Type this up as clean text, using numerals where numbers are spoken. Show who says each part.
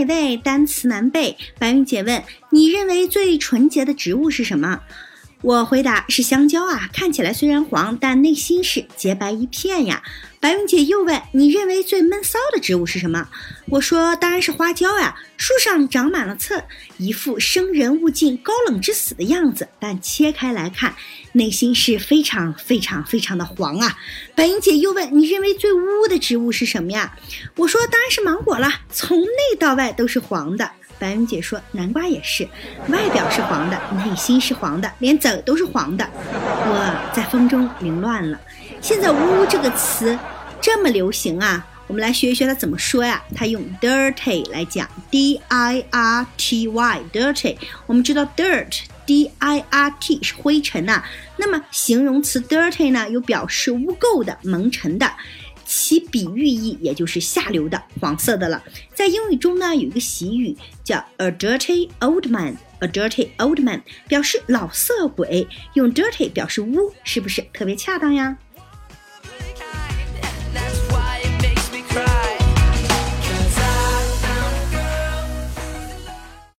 Speaker 1: day 单词难背。白云姐问，你认为最纯洁的植物是什么？我回答是香蕉啊，看起来虽然黄，但内心是洁白一片呀。白云姐又问，你认为最闷骚的植物是什么？我说当然是花椒呀，树上长满了刺，一副生人勿近高冷之死的样子，但切开来看，内心是非常非常非常的黄啊。白云姐又问，你认为最污的植物是什么呀？我说当然是芒果了，从内到外都是黄的。白云姐说南瓜也是，外表是黄的，内心是黄的，连籽都是黄的。我在风中凌乱了。现在污这个词这么流行啊，我们来学一学它怎么说呀。它用 dirty 来讲， D-I-R-T-Y dirty。 我们知道 dirt D-I-R-T 是灰尘啊，那么形容词 dirty 呢，有表示污垢的、蒙尘的，其比喻意也就是下流的、黄色的了。在英语中呢，有一个习语叫 a dirty old man，a dirty old man 表示老色鬼，用 dirty 表示污，是不是特别恰当呀？